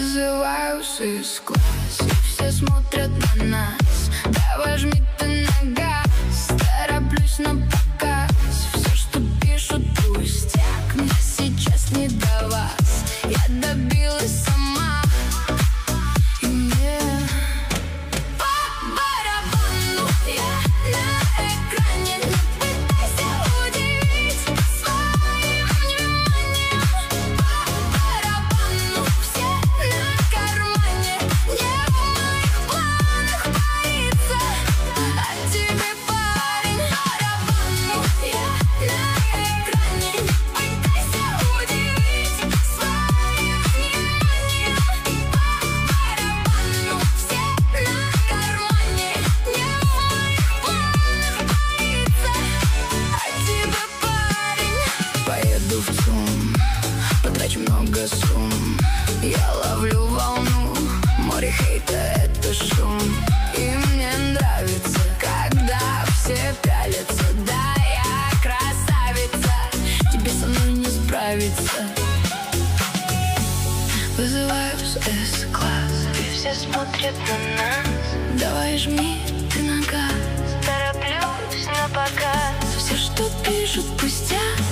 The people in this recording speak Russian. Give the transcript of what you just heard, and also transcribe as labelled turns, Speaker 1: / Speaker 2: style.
Speaker 1: Вызываюсь из класс, и все смотрят на нас. Давай жми ты на газ, тороплюсь на показ. Все, что пишут, пустяк, мне сейчас не до вас. Я добилась сама, и мне по барабану. Я на экране, не пытайся удивить своим вниманием. По барабану, все на кармане. Не в моих планах боится от тебя, парень. Барабану, я на экране, не пытайся удивить своим вниманием. По барабану, все на кармане. Не в моих планах боится от тебя, парень. Поеду в ЦУМ, потрачу много сумм. Я ловлю волну, море хейта — это шум. И мне нравится, когда все пялятся. Да, я красавица, тебе со мной не справиться. Вызываюсь С-класс, и все смотрят на нас. Давай жми ты на газ, тороплюсь на показ. Все, что пишут, пустяк,